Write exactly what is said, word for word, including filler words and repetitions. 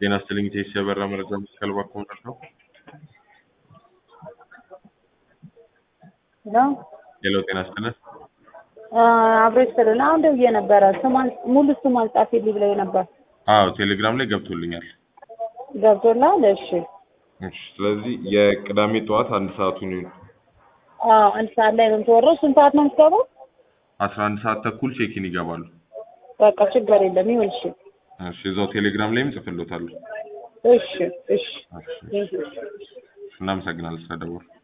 ጤና ይስጥልኝ ቴሲ ያበራ መረጃ መስቀል ባኮንታ ነው። ነው ሄሎ ጤና ይስጥልኝ። አብሬሽ ስለና አሁን ደውዬ ነበረ ስማን ሙሉ ስማን ጻፊልኝ ብለኝ ነበር። አዎ ቴሌግራም ላይ ገብቶልኛል። ገብቶላል? እሺ እሺ ስለዚህ የቅዳሜ ጠዋት አንድ ሰዓቱን ነው። አዎ አንድ ሰዓት ላይ ነው የምትወረው። ስንት ሰዓት ነው የምትገባው? አስራ አንድ ሰዓት ተኩል ቼኪን ይገባሉ። በቃ ችግር የለም ይሁን። እሺ እሺ እዛው ቴሌግራም ላይም ጽፍልዎታለሁ። እሺ እሺ እናመሰግናለን ስለደወሉ።